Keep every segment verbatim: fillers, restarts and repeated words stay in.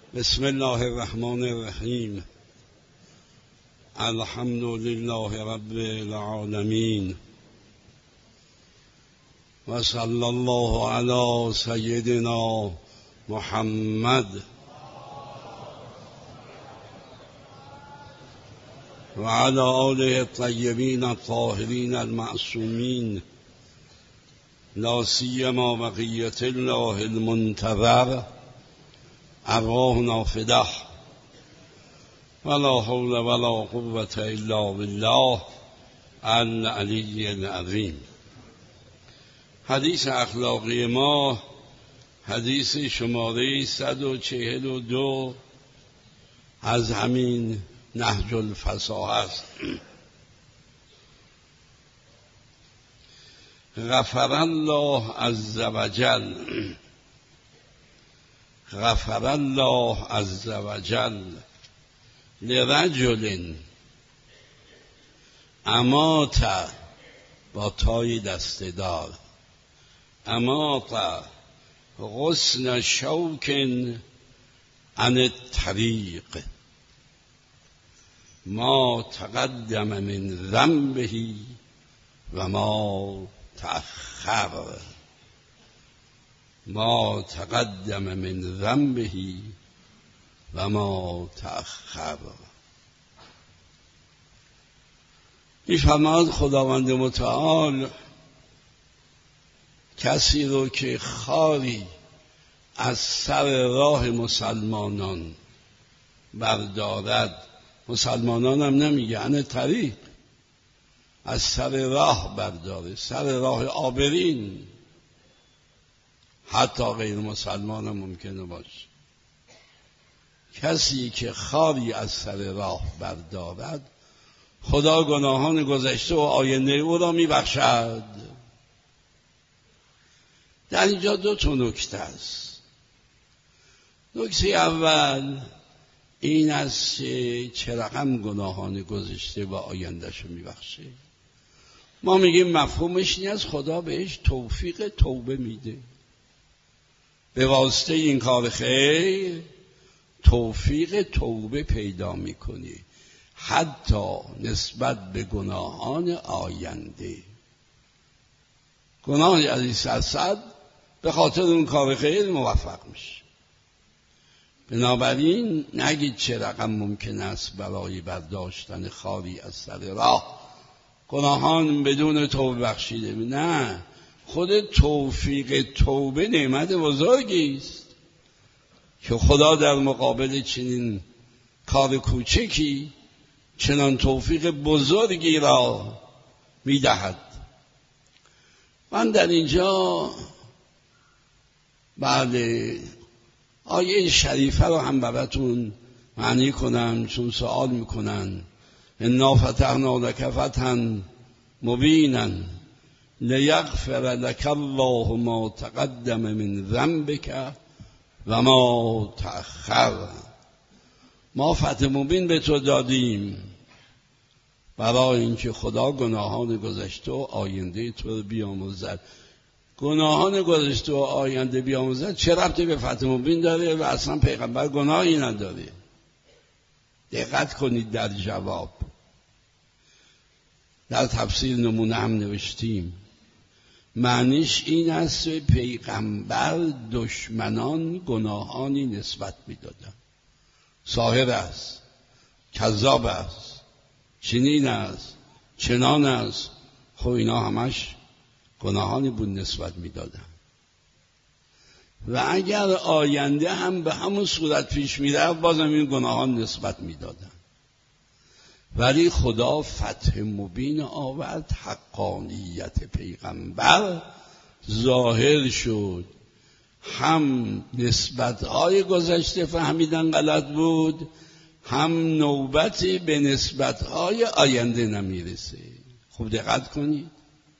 بسم الله الرحمن الرحیم. الحمد لله رب العالمین و صلی الله علی سیدنا محمد و علی آله الطیبین الطاهرین المعصومین، لا سیما بقیة الله المنتظر ارواحنا فداه ولا حول ولا قوة الا بالله العلی العظیم. حدیث اخلاقی ما حدیث شماره صد و چهل و دو از همین نهج الفصاحه است. غفر الله عز وجل غفر الله عز وجل لرجل امات، با تای دسته‌دار، امات غصن شوک عن الطریق ما تقدم من ذنبه و ما تأخر ما تقدم من ذنبه و ما تأخر. می‌فرماید خداوند متعال کسی رو که خاری از سر راه مسلمانان بردارد، مسلمانان هم نمیگه، انه طریق، از سر راه برداره، سر راه عابرین، حتی غیر مسلمان هم ممکنه باشه. کسی که خاری از سر راه بردارد خدا گناهان گذشته و آینده او را میبخشد. در اینجا دو تا نکته است. نکته اول این است که چه رقم گناهان گذشته و آیندهشو میبخشه. ما میگیم مفهومش این است خدا بهش توفیق توبه میده، به واسطه این کار خیر توفیق توبه پیدا میکنی، حتی نسبت به گناهان آینده. گناه علی صد به خاطر اون کار خیر موفق میشه. بنابراین نگید چه رقم ممکن است برای برداشتن خاری از سر راه گناهان بدون توبه بخشیده. نه، خود توفیق توبه نعمت بزرگی است که خدا در مقابل چنین کار کوچکی چنان توفیق بزرگی را میدهد. من در اینجا بله آیه شریفه رو هم براتون معنی کنم، چون سوال میکنن. انا فتحنا لک فتحا مبینا لیغفر لک الله ما تقدم من ذنبک و ما تأخر. ما فتح مبین به تو دادیم برای اینکه خدا گناهان گذشته و آینده تو رو بیاموزد. گناهان گذشته و آینده بیاموزد چه ربطی به فتح مبین داره و اصلا پیغمبر گناهی نداره؟ دقت کنید در جواب. در تفسیر نمونه هم نوشتیم معنیش این است پیغمبر دشمنان گناهانی نسبت میدادن. ساحر است، کذاب است، چنین است، چنان است. خب اینا همش گناهانی بود نسبت میدادن. و اگر آینده هم به همون صورت پیش میره بازم این گناهان نسبت میدادن. ولی خدا فتح مبین آورد، حقانیت پیغمبر ظاهر شد. هم نسبت‌های گذشته فهمیدن غلط بود، هم نوبتی به نسبت‌های آینده نمیرسه. خوب دقت کنید.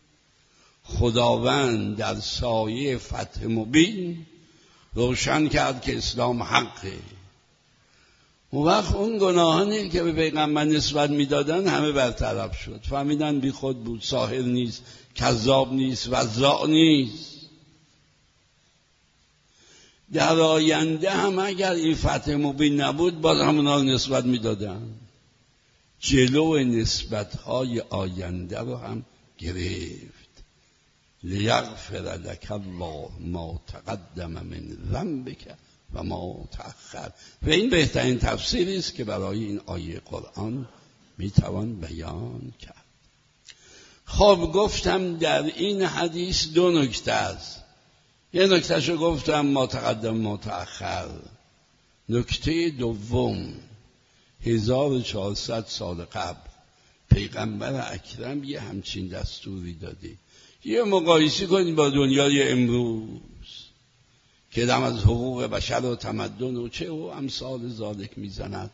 خداوند در سایه فتح مبین روشن کرد که اسلام حقه. اون وقت اون گناهانی که به پیغمبر نسبت میدادن همه برطرف شد. فهمیدن بی خود بود، ساحر نیست، کذاب نیست، وضاع نیست. در آینده هم اگر این فتح مبین نبود باز همونا رو نسبت میدادن. جلو نسبت‌های آینده رو هم گرفت. لیغفر لک الله ما تقدم من ذنبک و ما تأخر. و این بهترین تفسیری است که برای این آیه قرآن میتوان بیان کرد. خب گفتم در این حدیث دو نکته است. یه نکتهشو گفتم ما تقدم ما تأخر. نکته دوم، هزار و چهارصد سال قبل پیغمبر اکرم یه همچین دستوری داده. یه مقایسه کنید با دنیای امروز که دم از حقوق بشر و تمدن و چه و امثال ذالک میزند.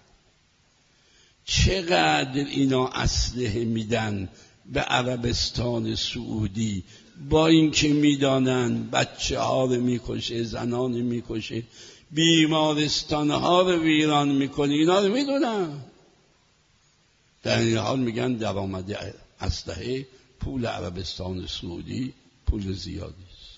چقدر اینا اسلحه میدن به عربستان سعودی، با اینکه میدانن بچه ها رو میکشه، زنان میکشه، بیمارستان ها رو ویران میکنه، اینا رو میدونن. در این حال میگن درآمد اسلحه پول عربستان سعودی پول زیادی است.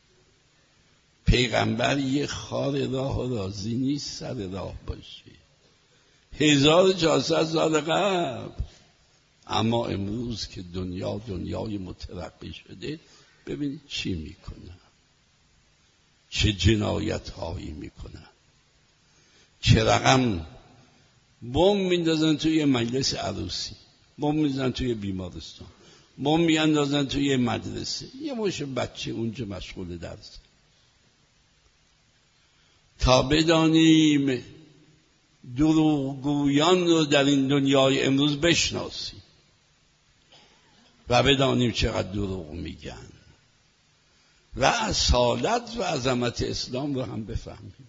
پیغمبر یه خار راه راضی نیست سر راه باشه. هزار و چهارصد سال قبل. اما امروز که دنیا دنیای مترقی شده، ببینید چی میکنه، چه جنایت هایی میکنه، چه رقم بم میندازن توی مجلس عروسی، بم میندازن توی بیمارستان، بم میاندازن توی مدرسه، یه مش بچه اونجا مشغول درس. تا بدانیم دروغگویان رو در این دنیای امروز بشناسیم و بدانیم چقدر دروغ میگن و اصالت و عظمت اسلام رو هم بفهمیم.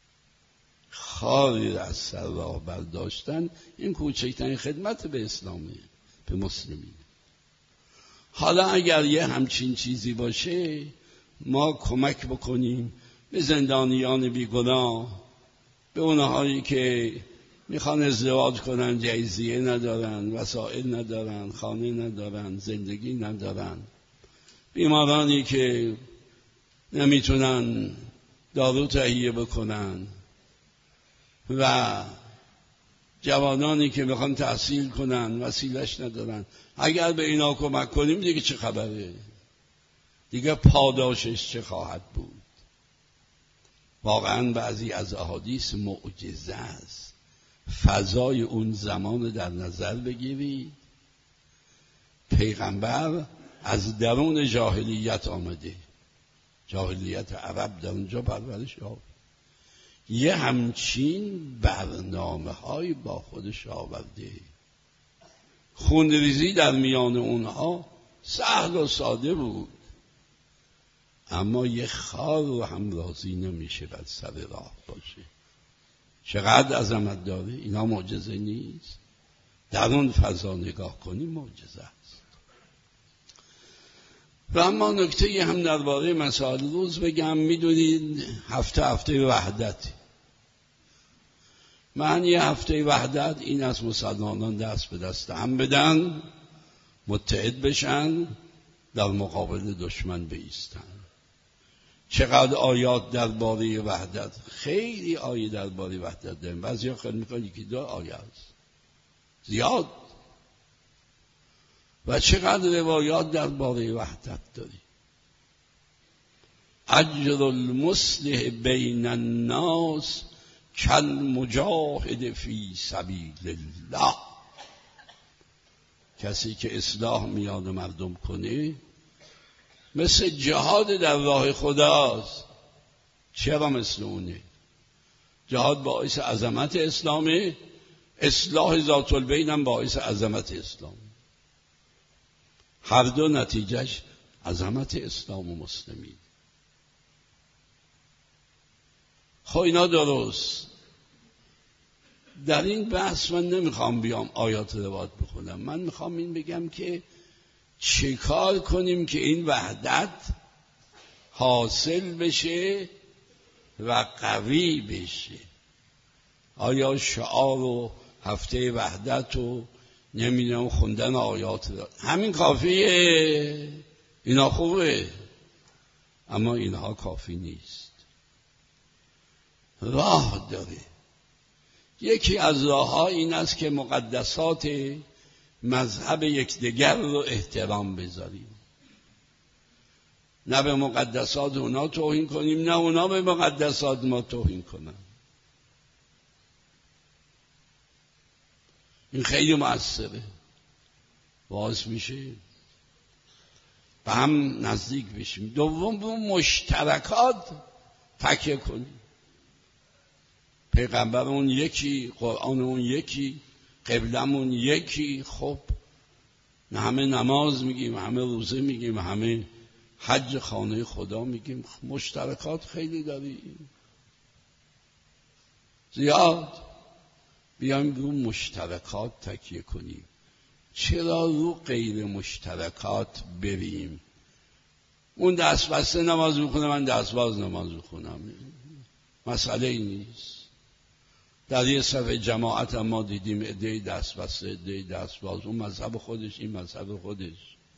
خاری را از سر راه برداشتن این کوچکترین خدمت به اسلامه، به مسلمین. حالا اگر یه همچین چیزی باشه ما کمک بکنیم به زندانیان بیگناه، به اونهایی که میخوان ازدواج کنن، جایزیه ندارن، وسایل ندارن، خانه ندارن، زندگی ندارن، بیمارانی که نمیتونن دارو تهیه بکنن و جوانانی که میخوان تحصیل کنن وسیلش ندارن. اگر به اینا کمک کنیم دیگه چه خبره؟ دیگه پاداشش چه خواهد بود؟ واقعا بعضی از احادیث معجزه است. فضای اون زمان در نظر بگیرید. پیغمبر از درون جاهلیت آمده، جاهلیت عرب در اونجا پرورش یافت، یه همچین برنامه های با خودش آورده. خونریزی در میان اونها سهل و ساده بود، اما یه خار رو هم راضی نمیشه بر سر راه باشه. چقدر عظمت داره. اینا معجزه نیست؟ در اون فضا نگاه کنیم معجزه است. و اما نکته هم درباره مسائل روز بگم. میدونید هفته هفته وحدت، معنی هفته وحدت این از مسلمانان دست به دست هم بدن، متحد بشن، در مقابل دشمن بایستن. چقدر آیات درباره وحدت، خیلی آیه درباره وحدت داریم. بعضیا خیلی میکنن یکی دو آیه است، زیاد. و چقدر روایات درباره وحدت داریم. اجر المصلح بین الناس کالمجاهد فی سبیل الله. کسی که اصلاح میان مردم کنه مثل جهاد در راه خداست. چرا مثل اونه؟ جهاد باعث عظمت اسلامه، اصلاح ذات البین هم باعث عظمت اسلام. هر دو نتیجهش عظمت اسلام و مسلمین. خب اینا درست. در این بحث من نمیخوام بیام آیات روایات بخونم. من میخوام این بگم که چه کار کنیم که این وحدت حاصل بشه و قوی بشه. آیا شعار و هفته وحدت و نمیدونم خوندن آیات را همین کافیه؟ اینا خوبه، اما اینها کافی نیست. راه داره. یکی از راه‌ها این است که مقدسات مذهب یکدیگر رو احترام بذاریم، نه به مقدسات اونا توهین کنیم، نه اونا به مقدسات ما توهین کنن. این خیلی مؤثره، باعث میشه به هم نزدیک بشیم. دوم، به مشترکات تکیه کنیم. پیغمبرمون یکی، قرآنمون یکی، قبلمون یکی. خب همه نماز میگیم، همه روزه میگیم، همه حج خانه خدا میگیم، مشترکات خیلی داریم زیاد. بیایم رو مشترکات تکیه کنیم. چرا رو غیر مشترکات بریم؟ اون دست بسته نماز میخونه، من دست باز نماز میخونم، مسئله این نیست. در یه صف جماعت هم ما دیدیم عده‌ای دست بسته، عده‌ای دست باز، اون مذهب خودش، این مذهب خودش.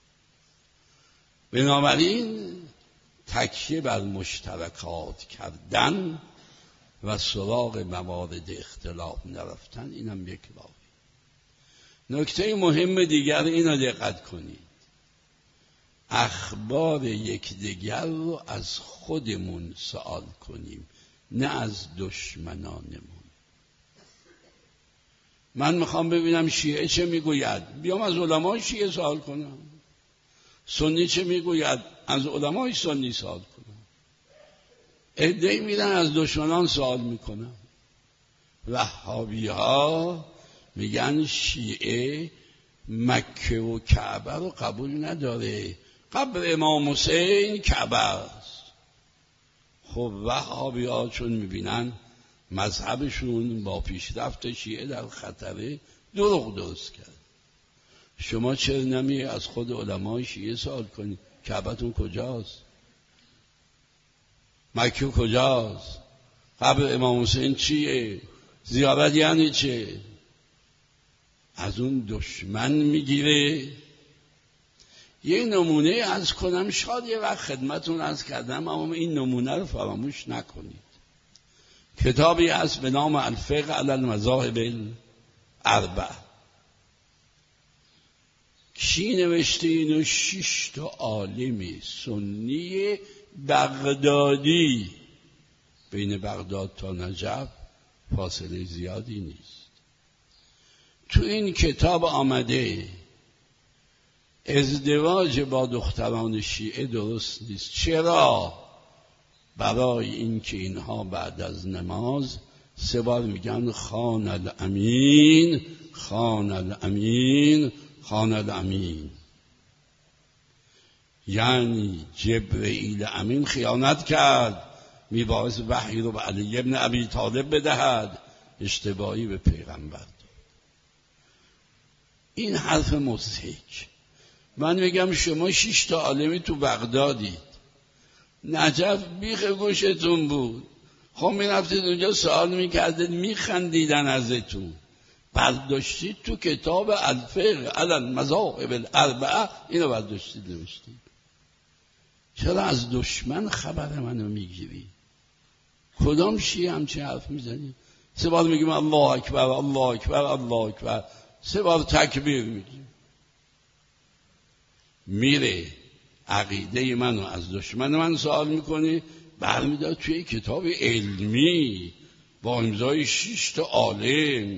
بنابراین تکیه بر مشترکات کردن و سراغ موارد اختلاف نرفتن، اینم یک راه. نکته مهم دیگر اینو دقت کنید، اخبار یکدیگر رو از خودمون سوال کنیم، نه از دشمنانمون. من میخوام ببینم شیعه چه میگوید، بیام از علمای شیعه سوال کنم. سنی چه میگوید، از علمای سنی سوال کنم. عده‌ای میرن از دشمنان سوال میکنن. وهابی ها میگن شیعه مکه و کعبه رو قبول نداره، قبر امام حسین کعبه است. خب وهابی ها چون میبینن مذهبشون با پیشرفت شیعه در خطره، دروغ درست کرد. شما چرا نمی از خود علمای شیعه سوال کنید کعبتون کجاست، مکه کجاست، قبر امام حسین چیه، زیارت یعنی چه؟ از اون دشمن میگیره. یه نمونه از کنم، شاید یه وقت خدمتون عرض کردم، اما این نمونه رو فراموش نکنید. کتابی هست به نام الفقه علی المذاهب الاربعه. کی نوشته اینو؟ شش تا عالم سنی بغدادی. بین بغداد تا نجف فاصله زیادی نیست. تو این کتاب آمده ازدواج با دختران شیعه درست نیست. چرا؟ برای اینکه اینها بعد از نماز سه بار میگن خان الامین، خان الامین، خان الامین. یعنی جبرئیل امین خیانت کرد، میباعث وحی رو به علی ابن ابی طالب بدهد، اشتباهی به پیغمبر داد. این حرف مضحک. من میگم شما شش تا عالمی تو بغدادید، نجف بیخ گوشتون بود، خب میرفتید اونجا سوال میکردید، میخندیدن ازتون، برداشتید تو کتاب الفقه علی المذاهب الاربعه اینو برداشتید نوشتید. چرا از دشمن خبر منو میگیری؟ کدام شیعه همچین حرف میزنی؟ سه بار میگیم الله اکبر، الله اکبر، الله اکبر، سه بار تکبیر میگیم. میره عقیده منو از دشمن من سوال میکنه، برمیداد توی کتاب علمی با امضای شش تا عالم.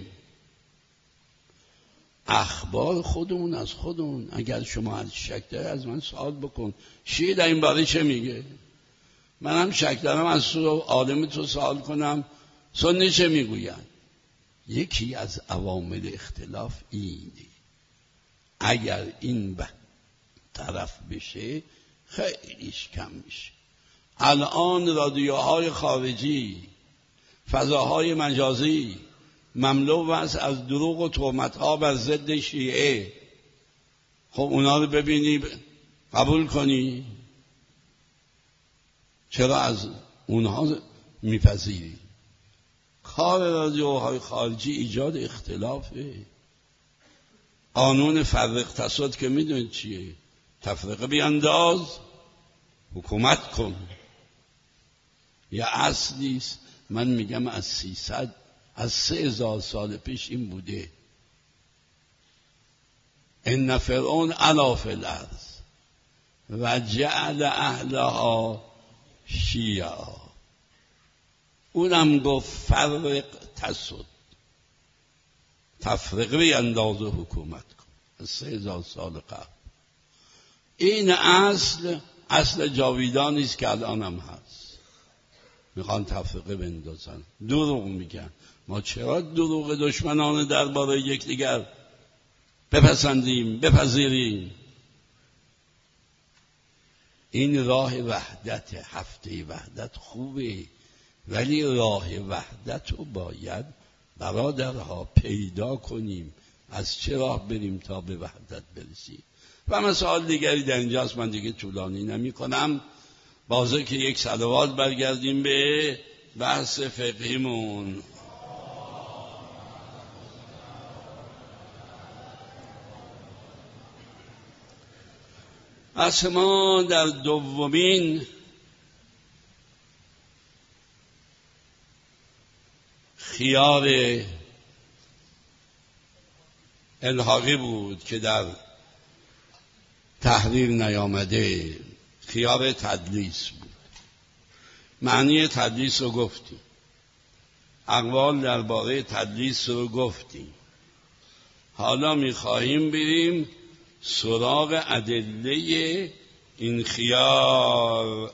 اخبار خودمون از خودمون. اگر شما از شک داری از من سوال بکن، شیعه در این باره چه میگه؟ من هم شک دارم از تو عالم تو سوال کنم سنی چه میگوید. یکی از عوامل اختلاف اینه. اگر این به طرف بشه خیلیش کم میشه. الان رادیوهای خارجی، فضاهای مجازی مملو است از دروغ و تهمت‌ها بر ضد شیعه. خب اونا رو ببینی قبول کنی؟ چرا از اونها میپذیری؟ کار رادیوهای خارجی ایجاد اختلافه. قانون فرق تساد که میدونید چیه؟ تفرقه بیانداز، حکومت کن. یه اصلیست. من میگم از سیصد از سه هزار سال پیش این بوده. ان فرعون علا فی الارض و جعل اهلها شیعا. اونم گفت فرق تسد، تفرقه انداز و حکومت کن. از سه هزار سال قبل. این اصل اصل جاویدانی است که الان هم هست. میخوان تفرقه بندازن، دروغ میگن. ما چرا دروغ دشمنان درباره یکدیگر بپسندیم بپذیریم؟ این راه وحدت، هفته وحدت خوبه، ولی راه وحدت رو باید برادرها پیدا کنیم. از چه راه بریم تا به وحدت برسیم؟ و مسائل دیگری در اینجاست، من دیگه طولانی نمی کنم. بازه که یک صلوات برگردیم به بحث فقهیمون. از ما در دومین خیار الحاقی بود که در تحریر نیامده، خیار تدلیس بود. معنی تدلیس رو گفتیم، اقوال درباره تدلیس رو گفتیم. حالا می‌خواهیم بریم سراغ ادله این خیار.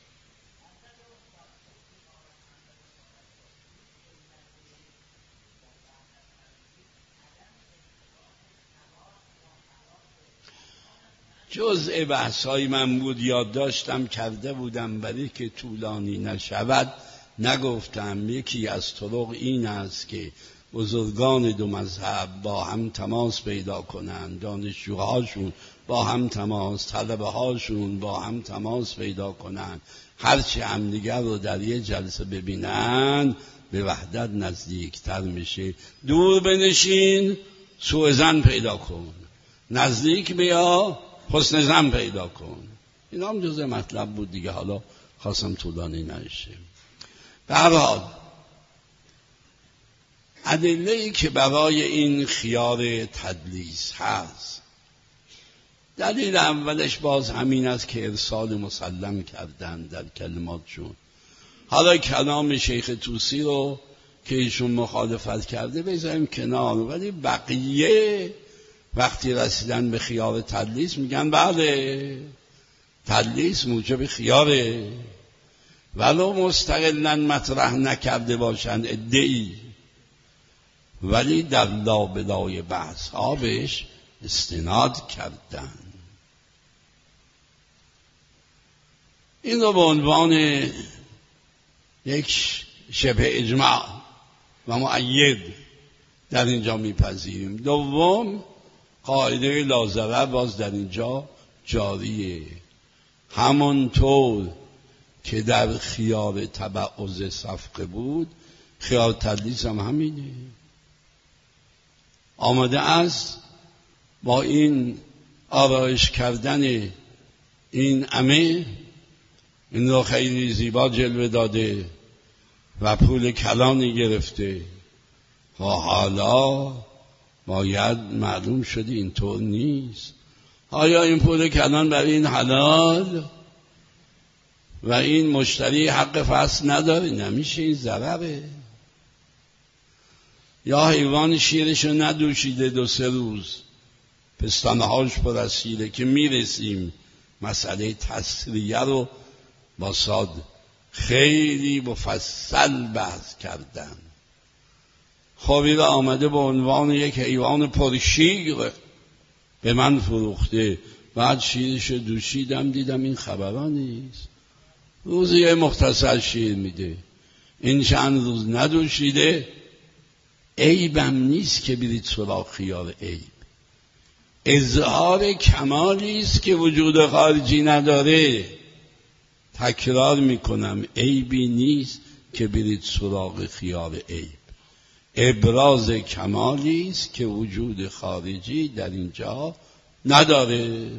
جزء بحث‌های من بود، یاد داشتم کرده بودم برای که طولانی نشود نگفتم. یکی از طرق این است که بزرگان دو مذهب با هم تماس پیدا کنند، دانشجوهاشون با هم تماس، طلبه هاشون با هم تماس پیدا کنند، هرچی همدیگر رو در یه جلسه ببینن به وحدت نزدیکتر میشه. دور بنشین سوء ظن پیدا کن، نزدیک بیا حسن ظن پیدا کن. این هم جزء مطلب بود دیگه، حالا خواستم طولانی نشه. به هر حال ادله‌ای که برای این خیار تدلیس هست، دلیل اولش باز همین است که ارسال مسلم کردن در کلماتشون. حالا کلام شیخ طوسی رو که ایشون مخالفت کرده بذاریم کنار، ولی بقیه وقتی رسیدن به خیار تدلیس میگن بله تدلیس موجب خیاره، ولو مستقلاً مطرح نکرده باشند ادعی، ولی در لابلای بحث ها بهش استناد کردن. این رو به عنوان یک شبه اجماع و مؤید در اینجا میپذیریم. دوم، قاعده لاضرر باز در اینجا جاریه، همانطور که در خیار تبعض صفقه بود خیار تدلیس هم همینه. آمده است با این آرایش کردن این عمه این رو خیلی زیبا جلوه داده و پول کلانی گرفته و حالا باید معلوم شده اینطور نیست. آیا این پول کلان برای این حلال و این مشتری حق فصل نداره؟ نمیشه، این ضرره. یا حیوان شیرشو ندوشیده دو سه روز پستانه هاش پر از شیره، که میرسیم مسئله تسریه رو با صاد خیلی مفصل بحث کردن. خوابی را آمده به عنوان یک حیوان پرشیر به من فروخته، بعد شیرشو دوشیدم دیدم این خبرها نیست، روزی یه مختصر شیر میده، این چند روز ندوشیده. عیبم نیست که برید سراغ خیار عیب، اظهار کمالی است که وجود خارجی نداره. تکرار میکنم، عیبی نیست که برید سراغ خیار عیب، ابراز کمالی است که وجود خارجی در اینجا نداره.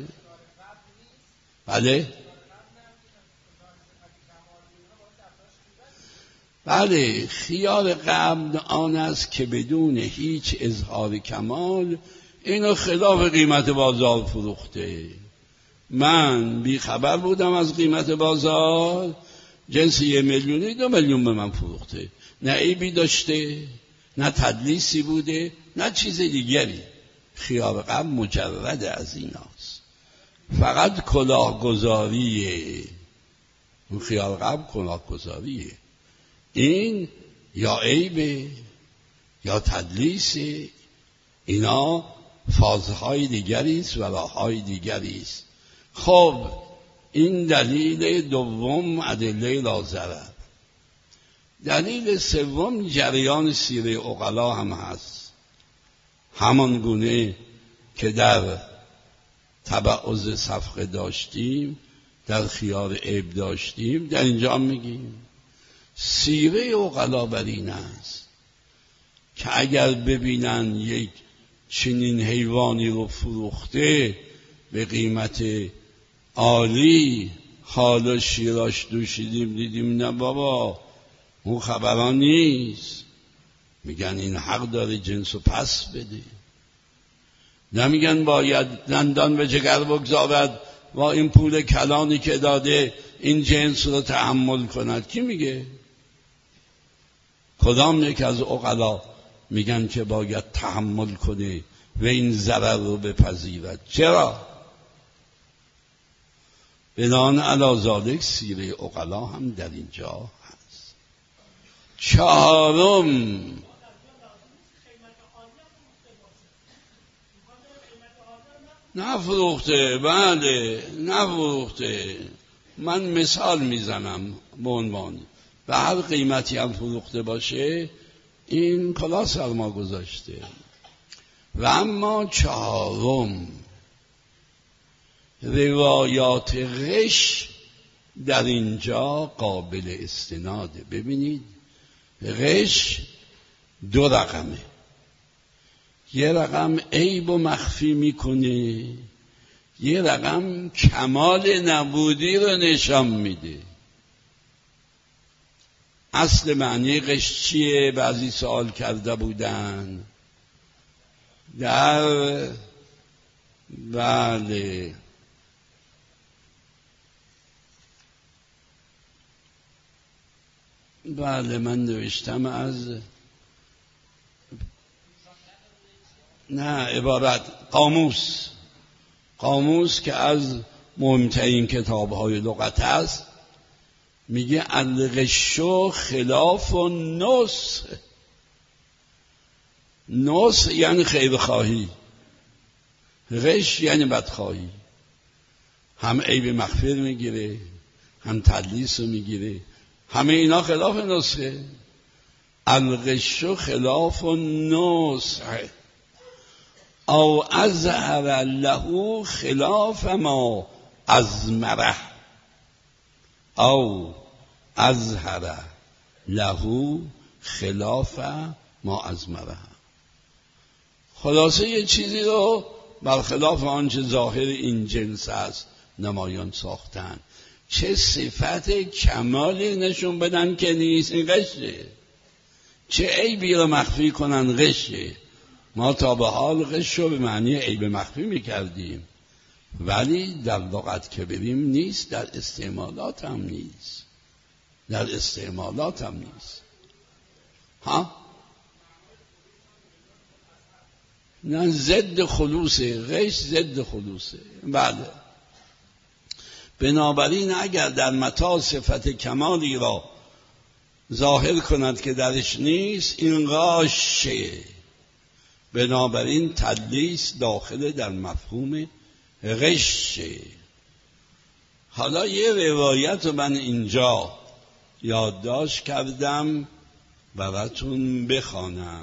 بله بله، خیال قبل آن است که بدون هیچ اظهار کمال اینو خلاف قیمت بازار فروخته. من بی خبر بودم از قیمت بازار، جنس یه میلیونی دو میلیون به من فروخته، نه عیبی داشته، نه تدلیسی بوده، نه چیز دیگری. خیال قبل مجرد از ایناست، فقط کلاهگذاریه. اون خیال قبل کلاهگذاریه. این یا عیبه یا تدلیسه. اینا فازهای دیگری است و راههای دیگری است. خب این دلیل دوم، ادله لا ضرر. دلیل سوم جریان سیره عقلا هم هست، همان گونه که در تبعض صفقه داشتیم، در خیار عیب داشتیم، در اینجا میگیم سیره عقلا بر این است که اگر ببینن یک چنین حیوانی رو فروخته به قیمت عالی، حالا شیراش دوشیدیم دیدیم نه بابا اون خبران نیست، میگن این حق داره جنسو پس بده. نمیگن باید دندان به جگر بگذارد و این پول کلانی که داده این جنس رو تحمل کند. کی میگه؟ کدام یک از عقلا میگن که باید تحمل کنه و این ضرر رو بپذیرد؟ چرا؟ بنان علی ذالک سیره عقلا هم در اینجا هست. چهارم، نفروخته. بله نفروخته. من مثال میزنم به عنوان، به هر قیمتی هم فروخته باشه این کلا سرما گذاشته. و اما چهارم، روایات غش در اینجا قابل استناده. ببینید غش دو رقمه، یه رقم عیب و مخفی میکنه، یه رقم کمال نبودی رو نشان میده. اصل معنی غش چیه؟ بعضی سوال کرده بودن. در بله بله من نوشتم از نه عبارت قاموس قاموس که از مهمترین کتاب‌های لغت است، میگه الغش خلاف النصح. نصح یعنی خیرخواهی، غش یعنی بدخواهی. هم عیب مخفی میگیره، هم تدلیس رو میگیره، همه اینا خلاف نصحه. الغش خلاف النصح او اظهر له خلاف ما اضمره او اظهر له خلاف ما اضمره. خلاصه یه چیزی رو برخلاف آنچه ظاهر این جنس است نمایان ساختن. چه صفت کمالی نشون بدن که نیست، این غشه. چه عیبی رو مخفی کنن، غشه. ما تا به حال غش رو به معنی عیب مخفی میکردیم، ولی در لغت که بریم نیست، در استعمالات هم نیست، در استعمالات هم نیست. ها؟ نه، ضد خلوصه. غش ضد خلوصه. بله. بنابراین اگر در متاع صفت کمالی را ظاهر کند که درش نیست، این غاشه. بنابراین تدلیس داخل در مفهوم غشه. حالا یه روایت رو من اینجا یادداشت کردم براتون بخوانم.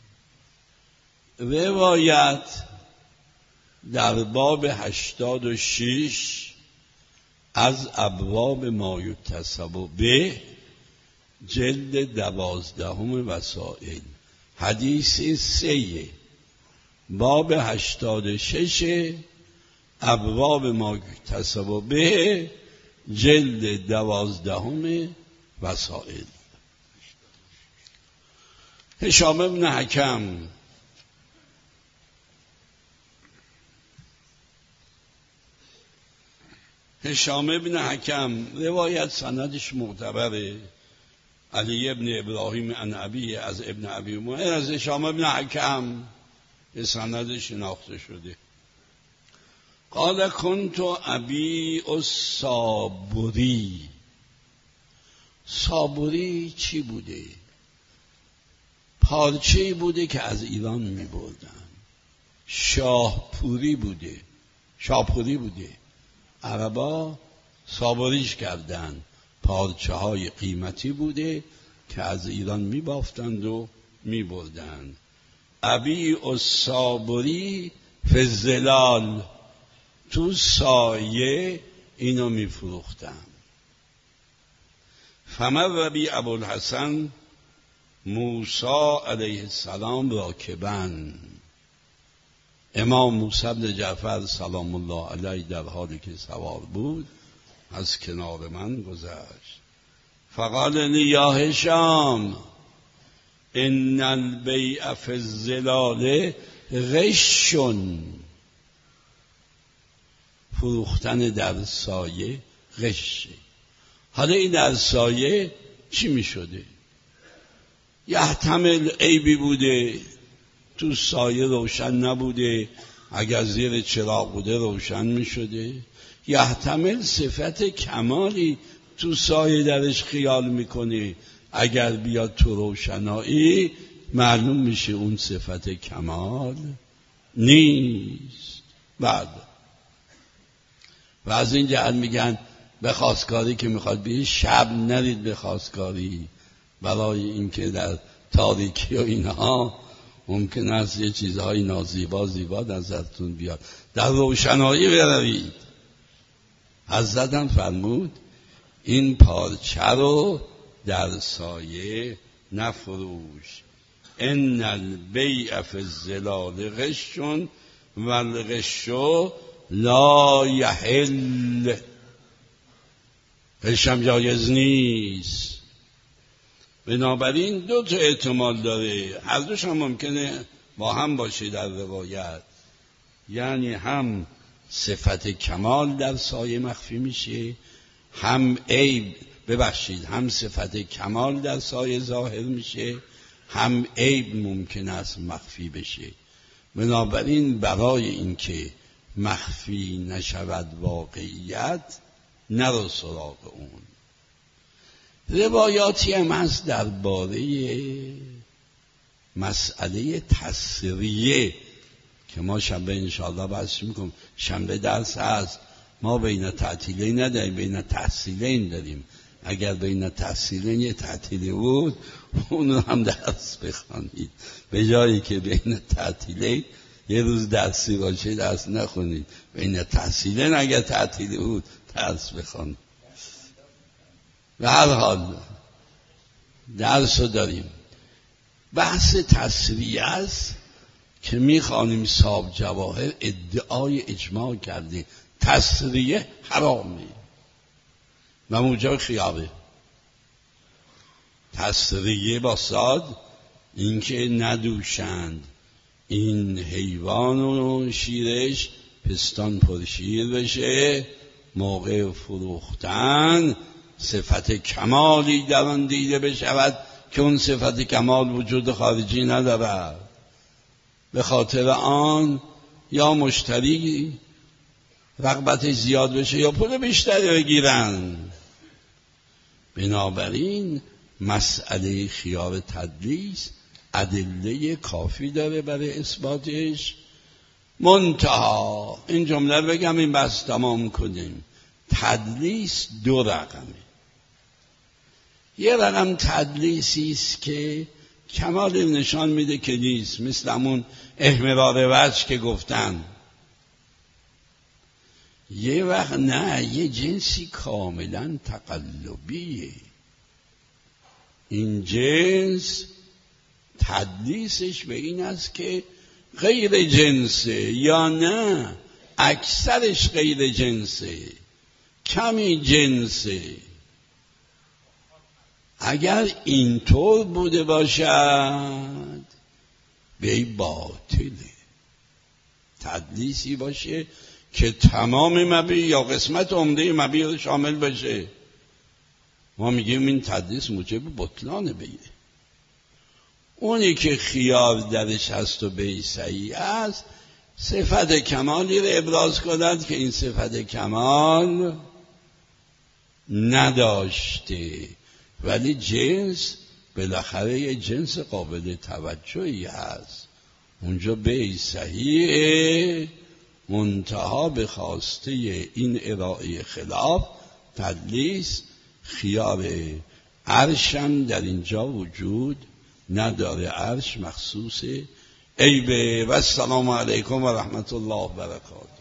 روایت در باب هشتاد و شش از ابواب ما یکتسب به، جلد دوازدهم وسائل، حدیث سه، باب هشتاد و شش ابواب ما یکتسب به، جلد دوازدهم وسائل. هشام ابن حکم هشام ابن حکم روایت سندش معتبره. علی ابن ابراهیم عن ابی از ابن ابی امایه از هشام ابن حکم به سند شناخته شده. قال کنت ابی الصابری. صابری چی بوده؟ پارچه‌ای بوده که از ایران می بردن. شاهپوری بوده. شاهپوری بوده. عربا صابریش کردن. پارچه های قیمتی بوده که از ایران می بافتند و می بردن. ابی الصابری فی الظلال، تو سایه اینو می فروختن. فمر ربی ابوالحسن موسی علیه السلام راکبن. امام موسی بن جعفر سلام الله علیه در حالی که سوار بود از کنار من گذشت. فقال لی یا هشام ان البیع فی الظلال غش. فروختن در سایه غشه. حالا این در سایه چی می شده؟ یحتمل عیبی بوده، تو سایه روشن نبوده، اگر زیر چراغ بوده روشن می شده. یحتمل صفت کمالی تو سایه درش خیال میکنه، اگر بیاد تو روشنایی معلوم میشه اون صفت کمال نیست. بعد و از این جهت میگن به خواستگاری که میخواد بیه شب نرید به خواستگاری، برای اینکه در تاریکی و اینها ممکن است یه چیزهای نازیبا زیبا نظرتون بیاد، در روشنایی بروید. حضرت هم فرمود این پارچه رو در سایه نفروش. ان البیع فی الظلال غش والغش لا یحل. غش هم جایز نیست. بنابراین دو تا احتمال داره، هر دوش هم ممکنه با هم باشه در روایت. یعنی هم صفت کمال در سایه مخفی میشه، هم عیب ببخشید هم صفت کمال در سایه ظاهر میشه، هم عیب ممکن است مخفی بشه. بنابراین برای اینکه مخفی نشود واقعیت، نرو سراغ اون. روایاتی هم هست درباره مسئله تسریه که ما شنبه انشاءالله بحث میکنم. شنبه درس هست، ما بین تعطیلین نداریم، بین تحصیلین داریم. اگر بین تحصیلین یه تعطیلی بود اون هم درس بخوانید، به جایی که بین تعطیلین یه روز درسی باشه درس نخونید. بین تحصیلین اگر تعطیلی بود درس بخوانید. به هر حال درس رو داریم. بحث تسریه است که میخوانیم صاحب جواهر ادعای اجماع کرده تسریه حرامه و موجب خیابه. تسریه با صاد، اینکه ندوشند این حیوان و شیرش پستان پر شیر بشه، موقع فروختن صفت کمالی در آن دیده بشود که اون صفت کمال وجود خارجی ندارد. به خاطر آن یا مشتری رغبتش زیاد بشه یا پول بیشتری بگیرن. بنابراین مسئله خیار تدلیس ادله کافی داره برای اثباتش. منتها این جمله رو بگم این بحث تمام کنیم. تدلیس دو رقمه. یه رقم تدلیسی است که کمال نشان میده که نیست، مثل همون احمرار وجه که گفتن. یه وقت نه، یه جنسی کاملا تقلبیه. این جنس تدلیسش به این است که غیر جنسه، یا نه اکثرش غیر جنسه، کمی جنسه. اگر اینطور بوده باشد به باطله، تدلیسی باشه که تمام مبیع یا قسمت عمده مبیع رو شامل بشه، ما میگیم این تدلیس موجب بطلان بیعه. اونی که خیار درش هست و بیع صحیح است، صفت کمالی رو ابراز کند که این صفت کمال نداشته، ولی جنس بالاخره یه جنس قابل توجهی هست، اونجا بیع صحیحه، منتها به خواسته این ارائه خلاف تدلیس خیار عرشم در اینجا وجود نداره، عرش مخصوص عیبه. و السلام علیکم و رحمت الله و برکاته.